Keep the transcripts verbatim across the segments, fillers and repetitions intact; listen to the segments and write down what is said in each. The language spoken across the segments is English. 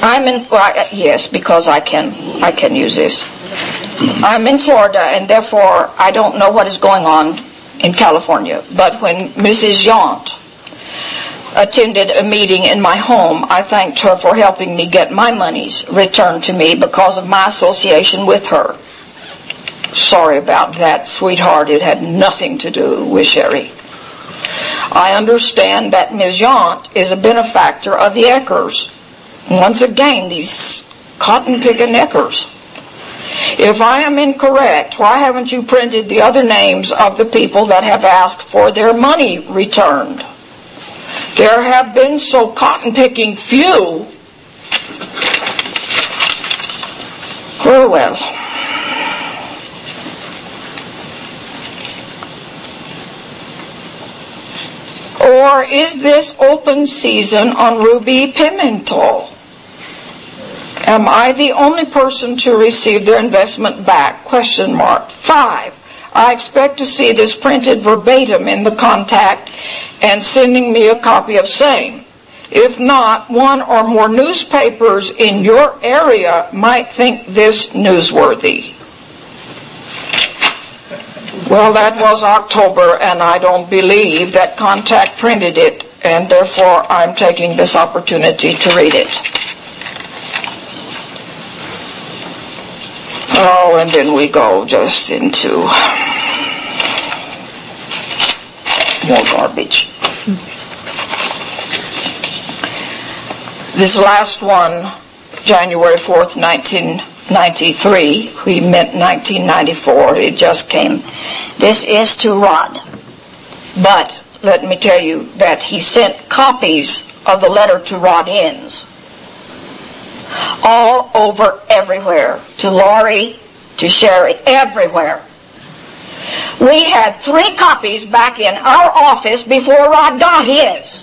I'm in, well, yes, because I can, I can use this. I'm in Florida, and therefore I don't know what is going on in California. But when Missus Yount attended a meeting in my home, I thanked her for helping me get my monies returned to me because of my association with her. Sorry about that, sweetheart. It had nothing to do with Sherry. I understand that Miz Yount is a benefactor of the Eckers. Once again, these cotton-picking Eckers. If I am incorrect, why haven't you printed the other names of the people that have asked for their money returned? There have been so cotton-picking few. Oh, well. Or is this open season on Ruby Pimentel? Am I the only person to receive their investment back? Question mark. Five. I expect to see this printed verbatim in the contact and sending me a copy of same. If not, one or more newspapers in your area might think this newsworthy. Well, that was October, and I don't believe that Contact printed it, and therefore I'm taking this opportunity to read it. Oh, and then we go just into more garbage. This last one, January fourth, nineteen ninety-three, we meant nineteen ninety-four, it just came. This is to Rod. But let me tell you that he sent copies of the letter to Rod Innes. All over, everywhere. To Laurie, to Sherry, everywhere. We had three copies back in our office before Rod got his.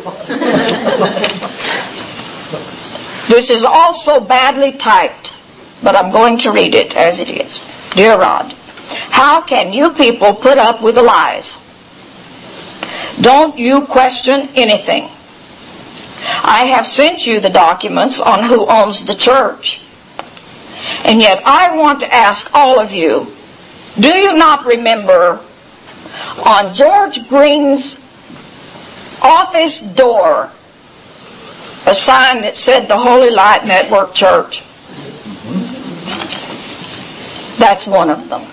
This is also badly typed, but I'm going to read it as it is. Dear Rod, how can you people put up with the lies? Don't you question anything. I have sent you the documents on who owns the church. And yet I want to ask all of you, do you not remember on George Green's office door a sign that said the Holy Light Network Church? That's one of them.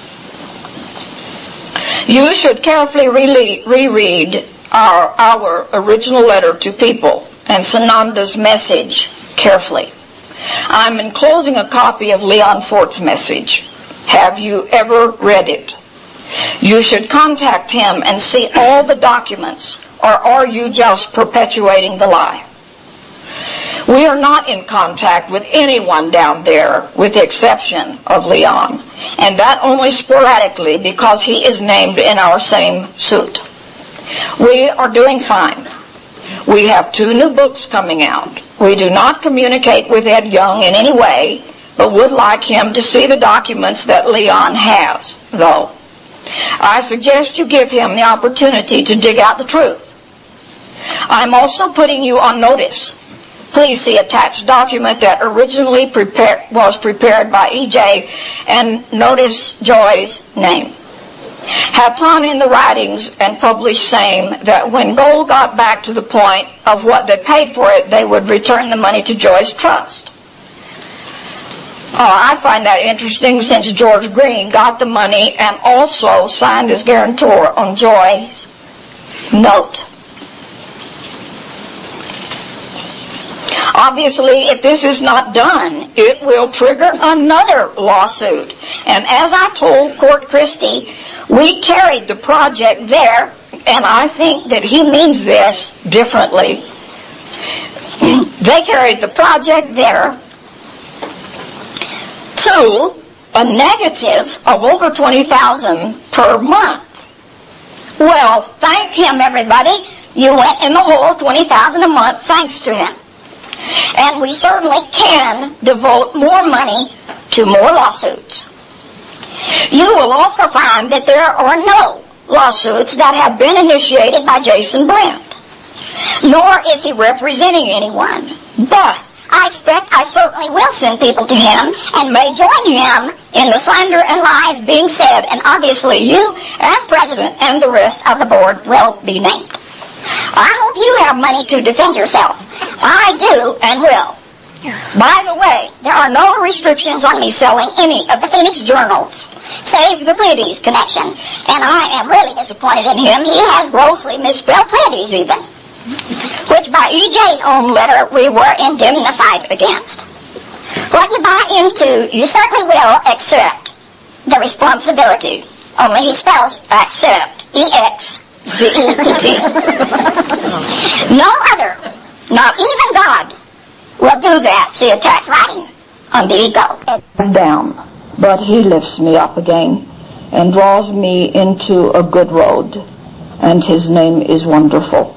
You should carefully re- reread our, our original letter to people and Sananda's message carefully. I'm enclosing a copy of Leon Fort's message. Have you ever read it? You should contact him and see all the documents, or are you just perpetuating the lie? We are not in contact with anyone down there with the exception of Leon, and that only sporadically because he is named in our same suit. We are doing fine. We have two new books coming out. We do not communicate with Ed Young in any way, but would like him to see the documents that Leon has, though. I suggest you give him the opportunity to dig out the truth. I'm also putting you on notice. Please see attached document that originally prepared, was prepared by E J and notice Joy's name. Have found in the writings and published same that when gold got back to the point of what they paid for it, they would return the money to Joy's trust. Oh, I find that interesting since George Green got the money and also signed as guarantor on Joy's note. Obviously, if this is not done, it will trigger another lawsuit. And as I told Court Christie, we carried the project there, and I think that he means this differently. They carried the project there to a negative of over twenty thousand dollars per month. Well, thank him, everybody. You went in the hole twenty thousand dollars a month thanks to him. And we certainly can devote more money to more lawsuits. You will also find that there are no lawsuits that have been initiated by Jason Brandt, nor is he representing anyone. But I expect I certainly will send people to him and may join him in the slander and lies being said, and obviously you, as president, and the rest of the board will be named. I hope you have money to defend yourself. I do and will. By the way, there are no restrictions on me selling any of the Phoenix journals, save the Pleiades connection, and I am really disappointed in him. He has grossly misspelled Pleiades even, which by E J's own letter we were indemnified against. What you buy into, you certainly will accept the responsibility. Only he spells accept, E X C E P T. No other, not even God, will do that. See, attack writing on the ego. It's down, but he lifts me up again and draws me into a good road, and his name is wonderful.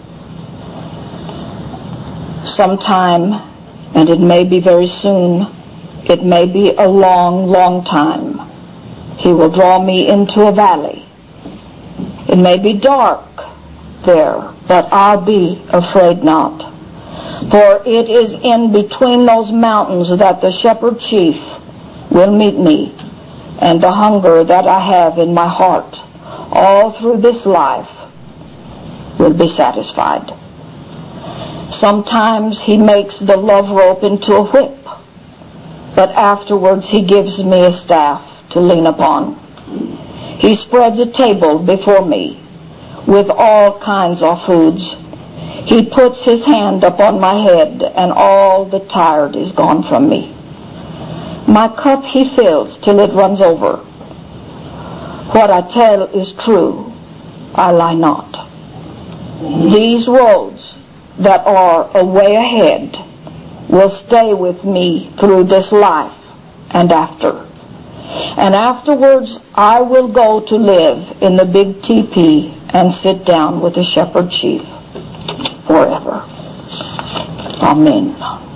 Sometime, and it may be very soon, it may be a long, long time, he will draw me into a valley. It may be dark there, but I'll be afraid not. For it is in between those mountains that the shepherd chief will meet me, and the hunger that I have in my heart all through this life will be satisfied. Sometimes he makes the love rope into a whip, but afterwards he gives me a staff to lean upon. He spreads a table before me with all kinds of foods. He puts his hand upon my head, and all the tired is gone from me. My cup he fills till it runs over. What I tell is true, I lie not. These roads that are a way ahead will stay with me through this life and after. And afterwards I will go to live in the big teepee and sit down with the shepherd chief forever. Amen.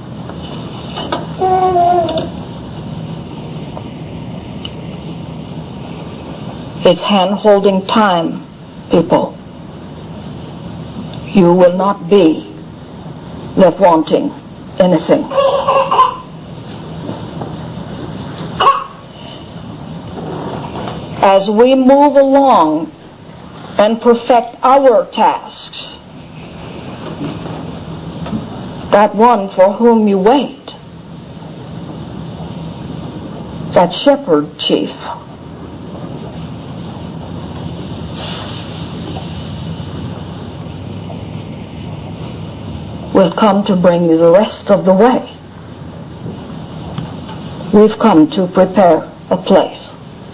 It's hand-holding time, people. You will not be left wanting anything. As we move along and perfect our tasks, that one for whom you wait, that shepherd chief, will come to bring you the rest of the way. We've come to prepare a place,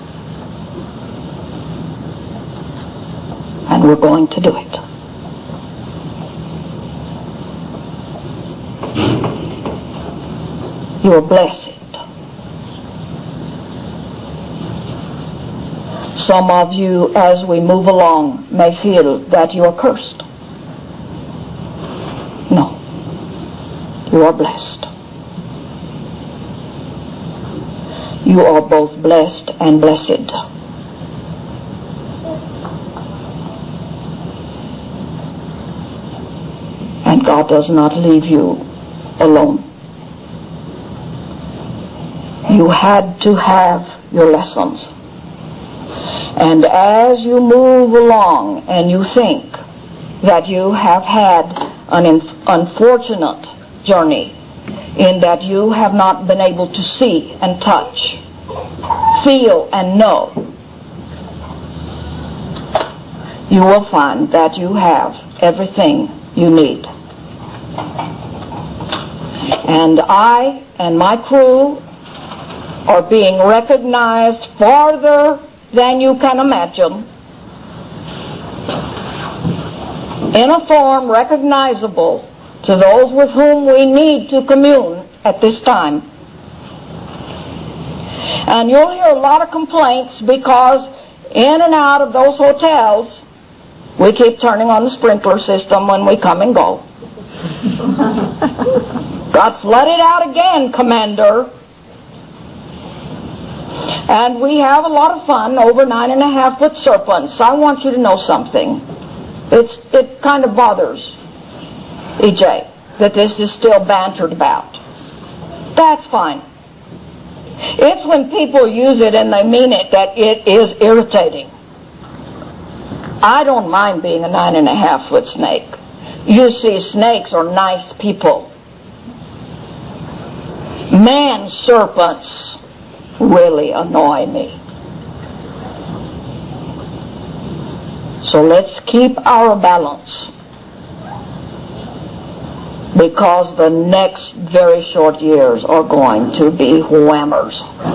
and we're going to do it. You are blessed. Some of you, as we move along, may feel that you are cursed. No. You are blessed. You are both blessed and blessed. And God does not leave you alone. You had to have your lessons. And as you move along and you think that you have had an inf- unfortunate journey in that you have not been able to see and touch, feel and know, you will find that you have everything you need. And I and my crew are being recognized farther than you can imagine, in a form recognizable to those with whom we need to commune at this time. And you'll hear a lot of complaints because in and out of those hotels we keep turning on the sprinkler system when we come and go. Got flooded out again, Commander. And we have a lot of fun over nine and a half foot serpents. I want you to know something. It's, it kind of bothers E J that this is still bantered about. That's fine. It's when people use it and they mean it that it is irritating. I don't mind being a nine and a half foot snake. You see, snakes are nice people. Man serpents really annoy me. So let's keep our balance, because the next very short years are going to be whammers.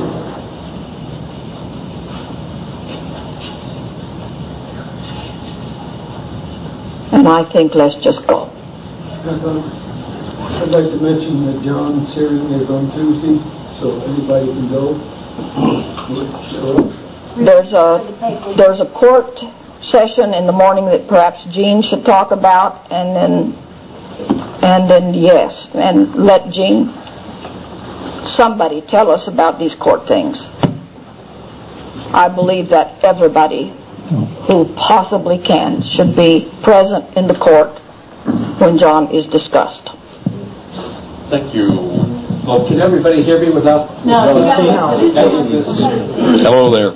And I think let's just go. I'd like to mention that John's hearing is on Tuesday, so anybody can go. There's a there's a court session in the morning that perhaps Jean should talk about, and then and then yes, and let Jean, somebody tell us about these court things. I believe that everybody who possibly can should be present in the court when John is discussed. Thank you. Well, can everybody hear me without? No. Hello there.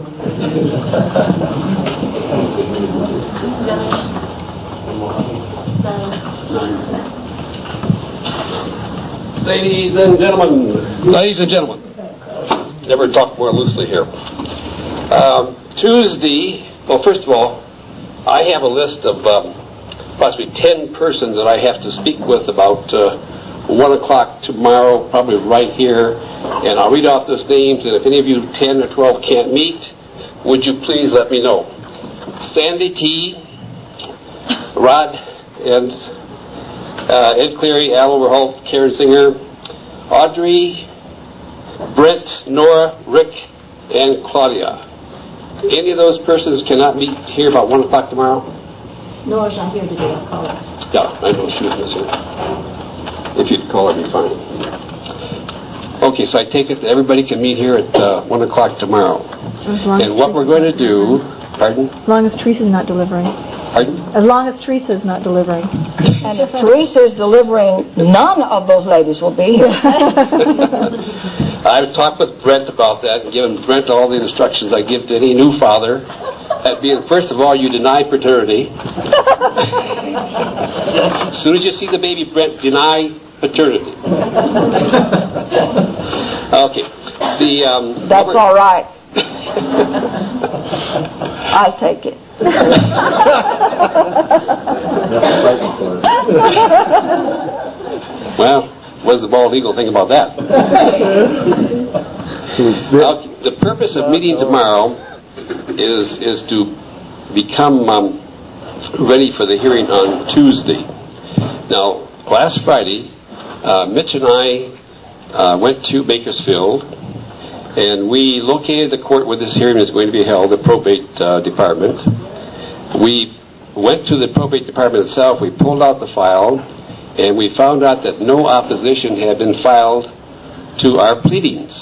Ladies and gentlemen, ladies and gentlemen, never talk more loosely here. Um, Tuesday, well, first of all, I have a list of um, possibly ten persons that I have to speak with about uh, one o'clock tomorrow, probably right here, and I'll read off those names, and if any of you ten or twelve can't meet, would you please let me know? Sandy T., Rod and uh, Ed Cleary, Al Overholt, Karen Singer, Audrey, Brent, Nora, Rick, and Claudia. Any of those persons cannot meet here about one o'clock tomorrow? Nora's not here today. I'll call her. Yeah, I know she was missing. If you'd call her, it'd be fine. Okay, so I take it that everybody can meet here at uh, one o'clock tomorrow. And what we're going to do, pardon? As long as Teresa's not delivering. Pardon? As long as Teresa's not delivering. And if Teresa is delivering, none of those ladies will be here. I've talked with Brent about that and given Brent all the instructions I give to any new father. That being, first of all, you deny paternity. As soon as you see the baby, Brent, deny paternity. Okay. The um, That's all right. I'll take it. Well, what does the bald eagle think about that? Now, the purpose of meeting tomorrow is is to become um, ready for the hearing on Tuesday. Now, last Friday, uh, Mitch and I uh, went to Bakersfield, and we located the court where this hearing is going to be held, the probate uh, department. We went to the probate department itself, we pulled out the file, and we found out that no opposition had been filed to our pleadings.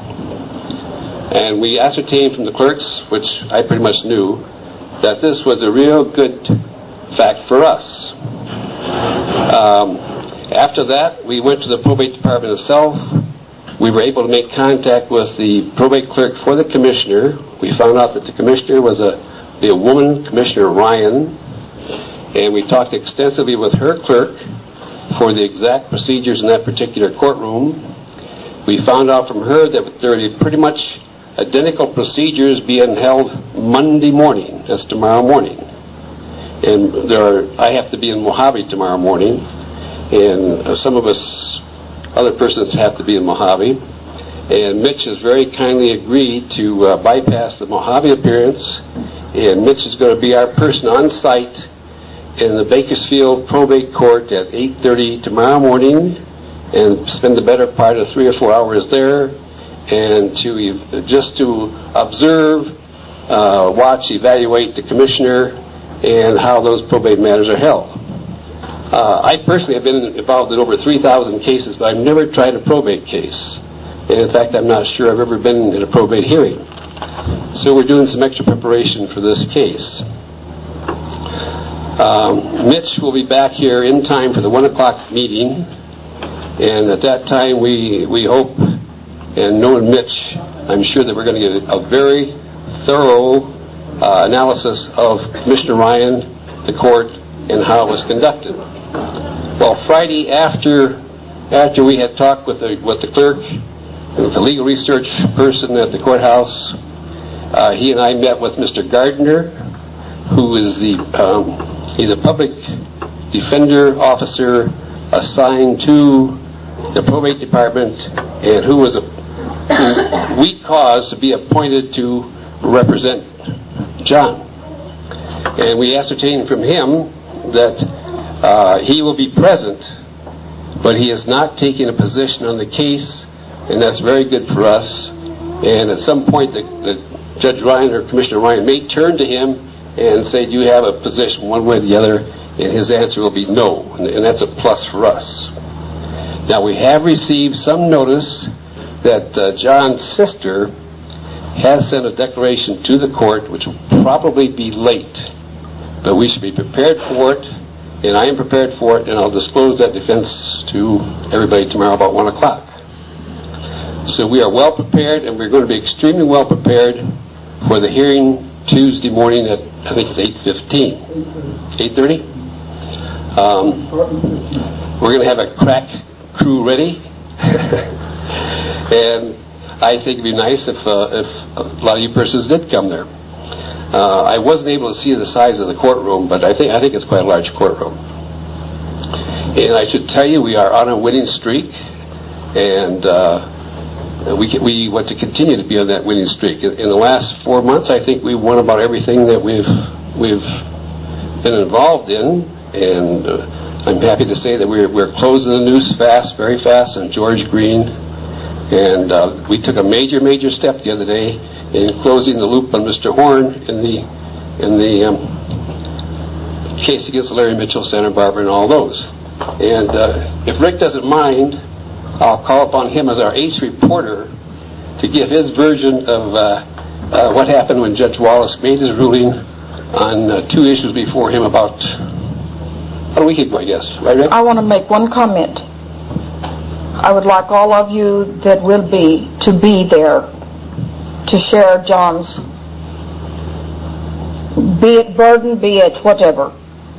And we ascertained from the clerks, which I pretty much knew, that this was a real good fact for us. Um, after that, we went to the probate department itself. We were able to make contact with the probate clerk for the commissioner. We found out that the commissioner was a, a woman, Commissioner Ryan, and we talked extensively with her clerk for the exact procedures in that particular courtroom. We found out from her that there are pretty much identical procedures being held Monday morning. That's tomorrow morning. And there are, I have to be in Mojave tomorrow morning, and uh, some of us, other persons have to be in Mojave. And Mitch has very kindly agreed to uh, bypass the Mojave appearance, and Mitch is going to be our person on site in the Bakersfield Probate Court at eight thirty tomorrow morning, and spend the better part of three or four hours there, and to just to observe, uh, watch, evaluate the commissioner and how those probate matters are held. Uh, I personally have been involved in over three thousand cases, but I've never tried a probate case. And in fact, I'm not sure I've ever been in a probate hearing. So we're doing some extra preparation for this case. Um, Mitch will be back here in time for the one o'clock meeting. And at that time, we, we hope, and knowing Mitch, I'm sure that we're going to get a very thorough uh, analysis of Commissioner Ryan, the court, and how it was conducted. Well, Friday after after we had talked with the with the clerk, with the legal research person at the courthouse, uh, he and I met with Mister Gardner, who is the um, he's a public defender officer assigned to the probate department, and who was a who we caused to be appointed to represent John. And we ascertained from him that uh, he will be present, but he is not taking a position on the case, and that's very good for us. And at some point, the, the Judge Ryan or Commissioner Ryan may turn to him and say, do you have a position one way or the other? And his answer will be no, and, and that's a plus for us. Now, we have received some notice that uh, John's sister has sent a declaration to the court, which will probably be late, but we should be prepared for it, and I am prepared for it, and I'll disclose that defense to everybody tomorrow about one o'clock. So we are well prepared, and we're going to be extremely well prepared for the hearing Tuesday morning at, I think it's eight fifteen. eight thirty? Um, we're going to have a crack crew ready. And I think it'd be nice if, uh, if a lot of you persons did come there. Uh, I wasn't able to see the size of the courtroom, but I think I think it's quite a large courtroom. And I should tell you, we are on a winning streak, and uh, we we want to continue to be on that winning streak. In, in the last four months, I think we've won about everything that we've we've been involved in, and uh, I'm happy to say that we're we're closing the noose fast, very fast, on George Green, and uh, we took a major major step the other day in closing the loop on Mister Horn in the in the um, case against Larry Mitchell, Santa Barbara, and all those. And uh, if Rick doesn't mind, I'll call upon him as our ace reporter to give his version of uh, uh, what happened when Judge Wallace made his ruling on uh, two issues before him about about a week ago, I guess. Right, Rick? I want to make one comment. I would like all of you that will be to be there to share John's, be it burden, be it whatever.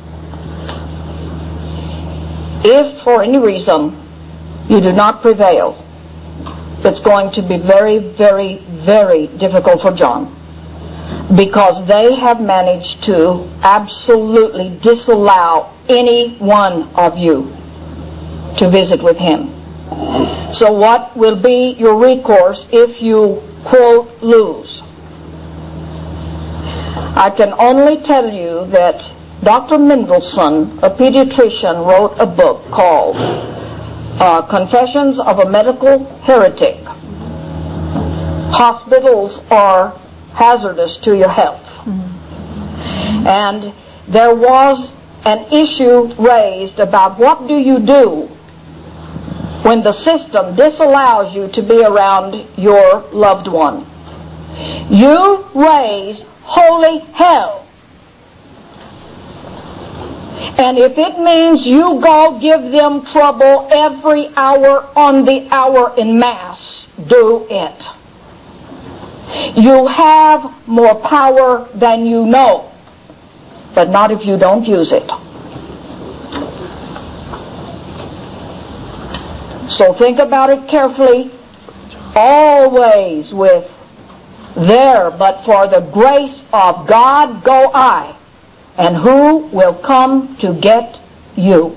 If for any reason you do not prevail, it's going to be very, very, very difficult for John, because they have managed to absolutely disallow any one of you to visit with him. So what will be your recourse if you, quote, lose? I can only tell you that Doctor Mendelson, a pediatrician, wrote a book called uh, Confessions of a Medical Heretic. Hospitals are hazardous to your health. Mm-hmm. And there was an issue raised about what do you do when the system disallows you to be around your loved one. You raise holy hell. And if it means you go give them trouble every hour on the hour in Mass, do it. You have more power than you know, but not if you don't use it. So think about it carefully, always with there, but for the grace of God go I, and who will come to get you?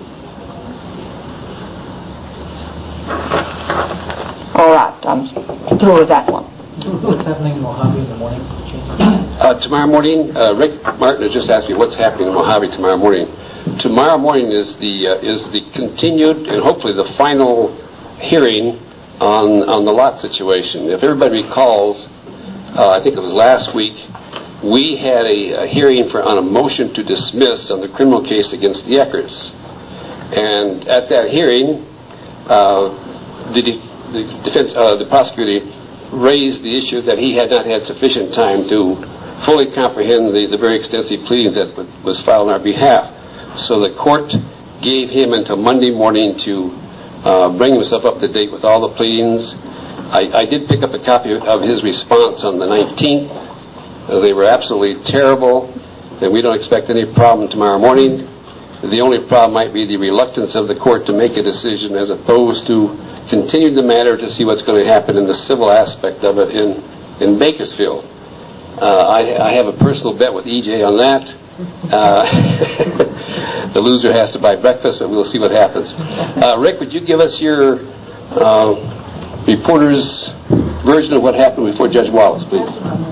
All right, I'm through with that one. What's happening in Mojave in the morning? Uh, tomorrow morning, uh, Rick Martin has just asked me what's happening in Mojave tomorrow morning. Tomorrow morning is the uh, is the continued and hopefully the final hearing on on the lot situation. If everybody recalls, uh, I think it was last week, we had a, a hearing for on a motion to dismiss on the criminal case against the Eckerts. And at that hearing, uh, the, de- the defense, uh, the prosecutor raised the issue that he had not had sufficient time to fully comprehend the, the very extensive pleadings that w- was filed on our behalf. So the court gave him until Monday morning to uh, bring himself up to date with all the pleadings. I, I did pick up a copy of his response on the nineteenth. Uh, they were absolutely terrible, and we don't expect any problem tomorrow morning. The only problem might be the reluctance of the court to make a decision as opposed to continue the matter to see what's going to happen in the civil aspect of it in, in Bakersfield. Uh, I, I have a personal bet with E J on that. Uh, the loser has to buy breakfast, but we'll see what happens. Uh, Rick, would you give us your uh, reporter's version of what happened before Judge Wallace, please?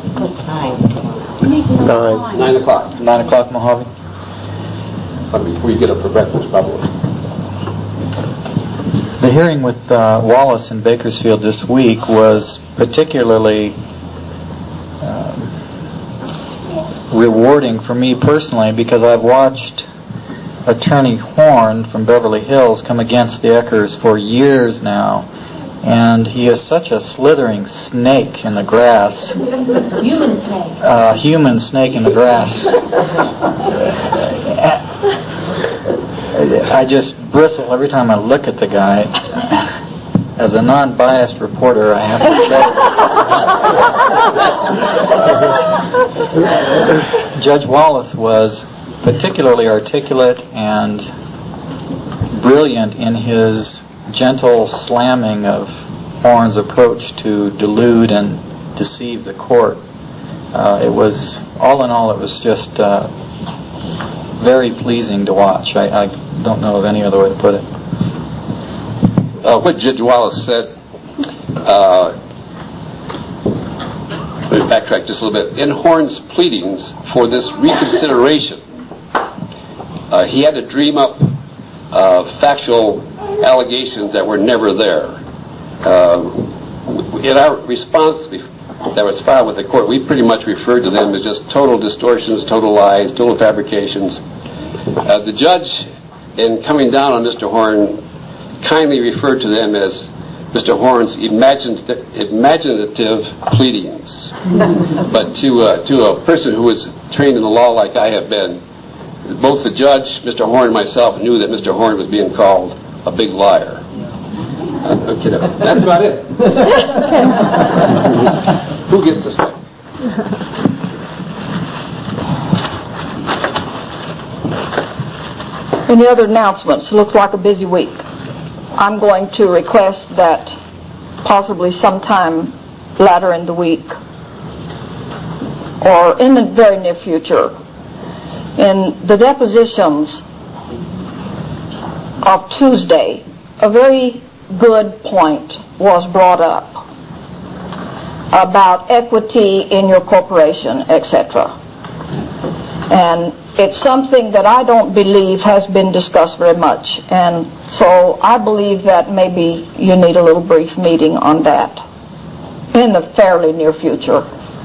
Nine. Nine o'clock. Nine o'clock, Mojave. Before you get up for breakfast, probably. The hearing with uh, Wallace in Bakersfield this week was particularly uh, rewarding for me personally because I've watched Attorney Horn from Beverly Hills come against the Eckers for years now, and he is such a slithering snake in the grass. Human snake. Uh, human snake in the grass. I just bristle every time I look at the guy. As a non-biased reporter, I have to say Judge Wallace was particularly articulate and brilliant in his gentle slamming of Horn's approach to delude and deceive the court. Uh, it was, all in all, it was just uh, very pleasing to watch. I, I don't know of any other way to put it. Uh, what Judge Wallace said, uh, let me backtrack just a little bit. In Horn's pleadings for this reconsideration, uh, he had to dream up uh, factual allegations that were never there. Uh, in our response that was filed with the court, we pretty much referred to them as just total distortions, total lies, total fabrications. Uh, the judge, in coming down on Mister Horn, kindly referred to them as Mister Horn's imaginative, imaginative pleadings. But to uh, to a person who was trained in the law like I have been, both the judge, Mister Horn, and myself knew that Mister Horn was being called a big liar. Uh, okay, that's about it. Who gets this one? Any other announcements? It looks like a busy week. I'm going to request that possibly sometime later in the week or in the very near future, in the depositions of Tuesday, a very good point was brought up about equity in your corporation, et cetera. And it's something that I don't believe has been discussed very much. And so I believe that maybe you need a little brief meeting on that in the fairly near future.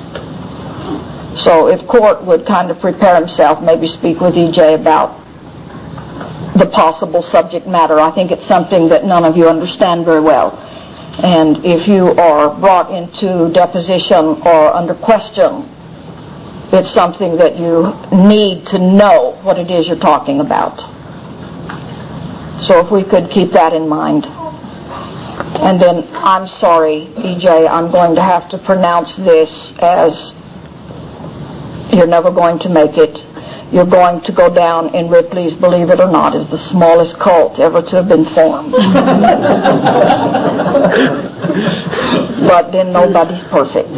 So if court would kind of prepare himself, maybe speak with E J about the possible subject matter. I think it's something that none of you understand very well. And if you are brought into deposition or under question, it's something that you need to know what it is you're talking about. So if we could keep that in mind. And then, I'm sorry, E J, I'm going to have to pronounce this as you're never going to make it. You're going to go down in Ripley's, believe it or not, as the smallest cult ever to have been formed. But then nobody's perfect.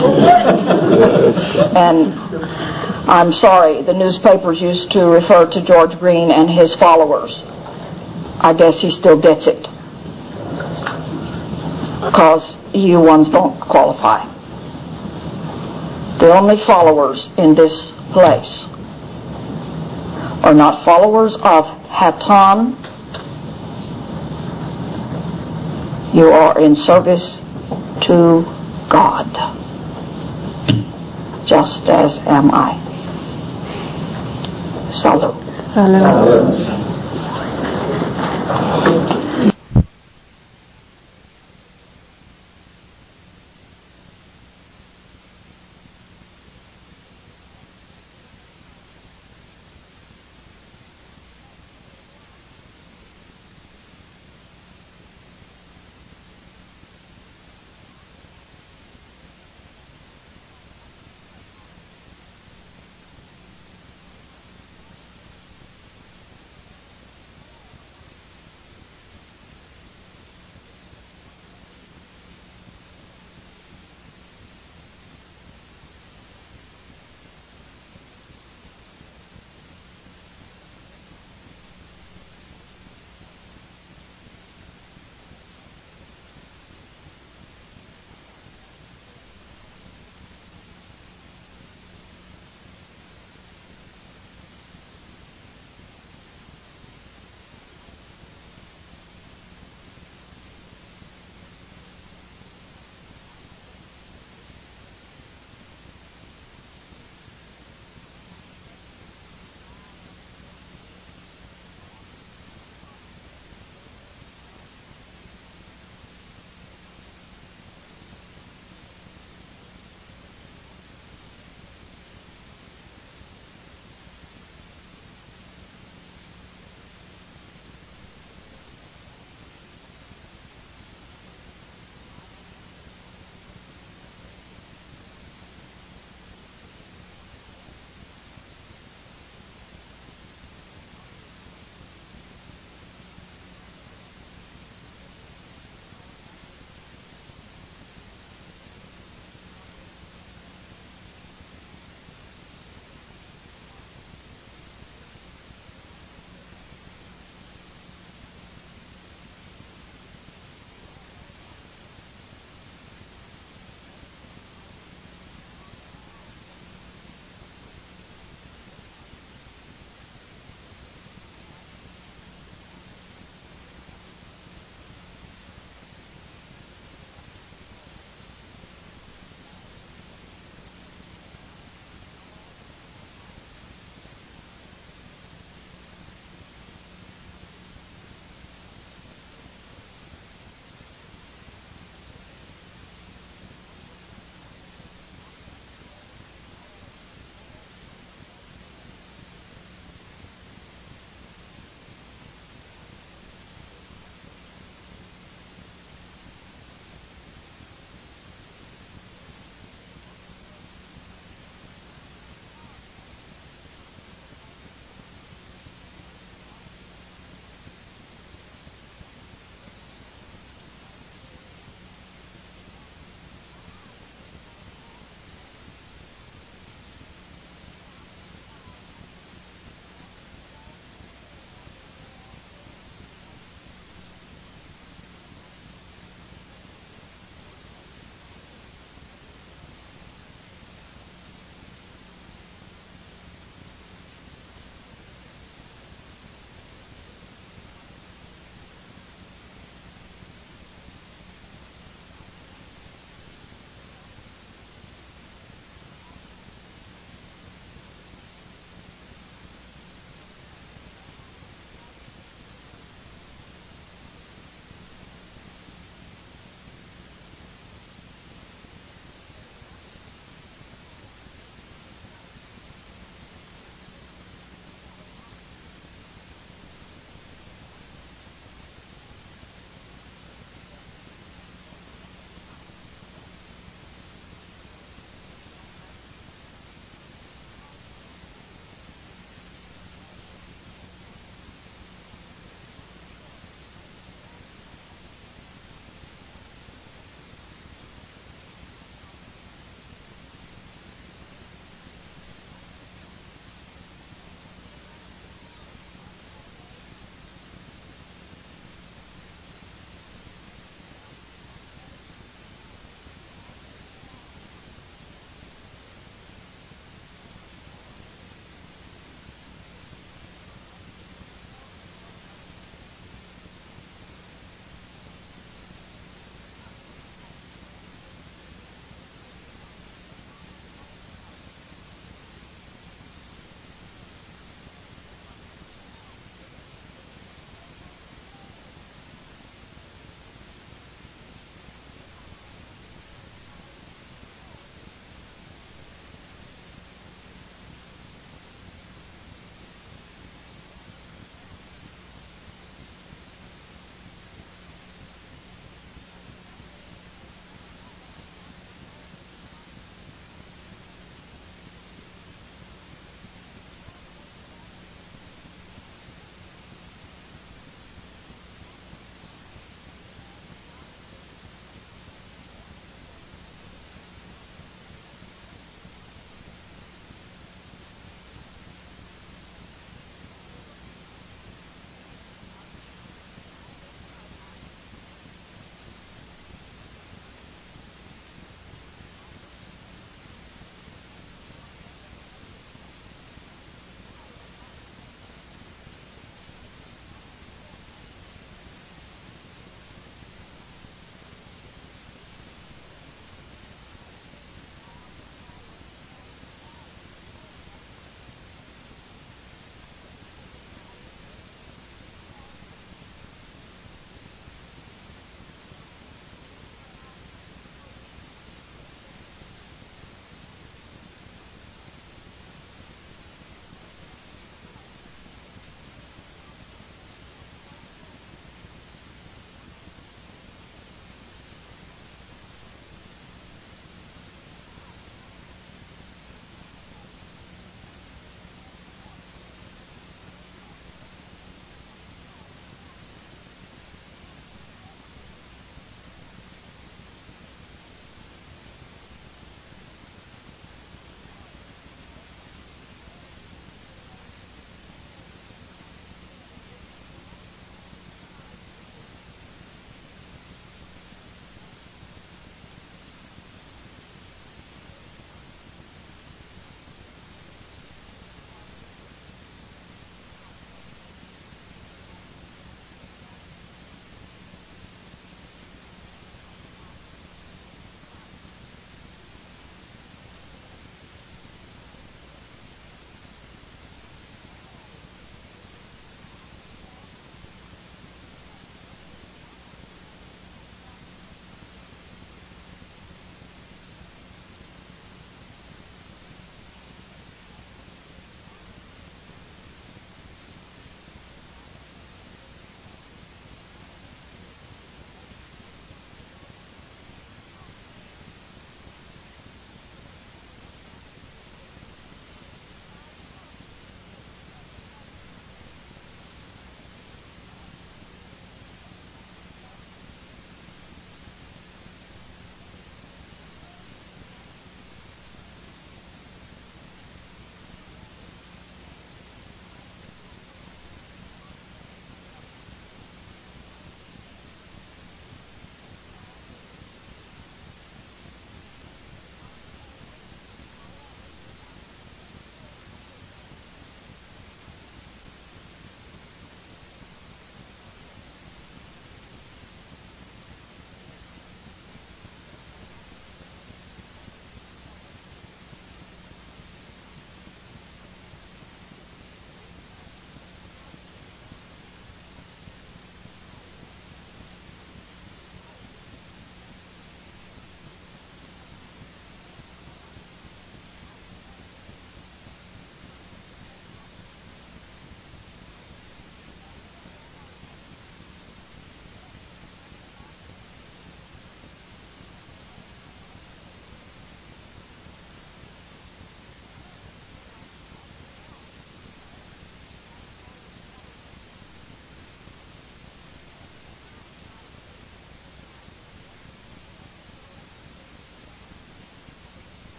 And I'm sorry, the newspapers used to refer to George Green and his followers. I guess he still gets it. Because you ones don't qualify. The only followers in this place are not followers of Hatan. You are in service to God, just as am I. Salute. Hello.